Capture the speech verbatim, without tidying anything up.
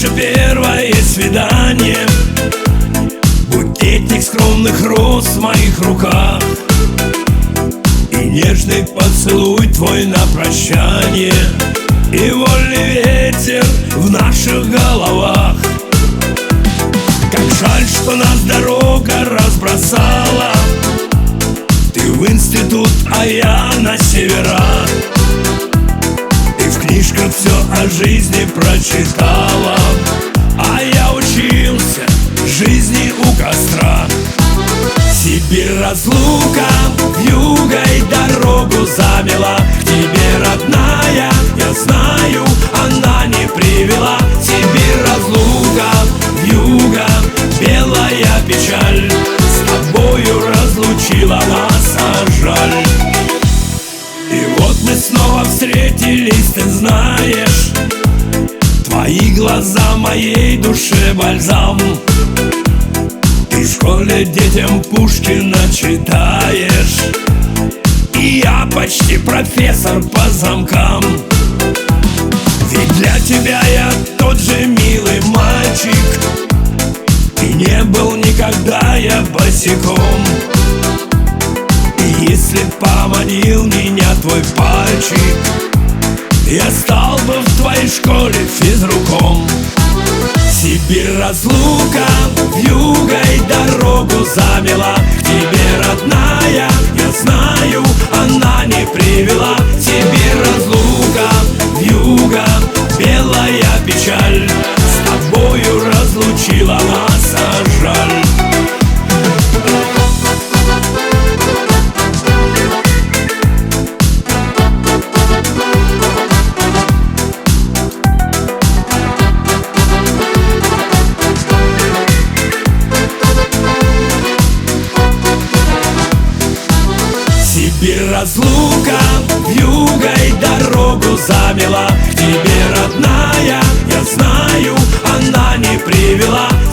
наше первое свидание, букетик скромных роз в моих руках и нежный поцелуй твой на прощание, и вольный ветер в наших головах. Как жаль, что нас дорога разбросала, ты в институт, а я на севера. Ты в книжках все о жизни прочитала, а я учился жизни у костра. Сибирь разлука, вьюгой дорогу замела к тебе, родная, я знаю, она не привела. Сибирь разлука, вьюга, белая печаль, с тобою разлучила нас, а жаль. И вот мы снова встретились, ты знаешь, твои глаза моей душе бальзам. Ты в школе детям Пушкина читаешь, и я почти профессор по замкам. Ведь для тебя я тот же милый мальчик, и не был никогда я босиком. И если поманил меня твой пальчик, я стал бы в твоей школе физруком. Сибирь разлука, вьюгой дорогу замела к тебе, родная, я знаю, она не привела. Сибирь разлука, вьюга, белая печаль, с тобою разлучила нас, а жаль. Сибирь разлука, вьюгой дорогу замела к тебе, родная, я знаю, она не привела.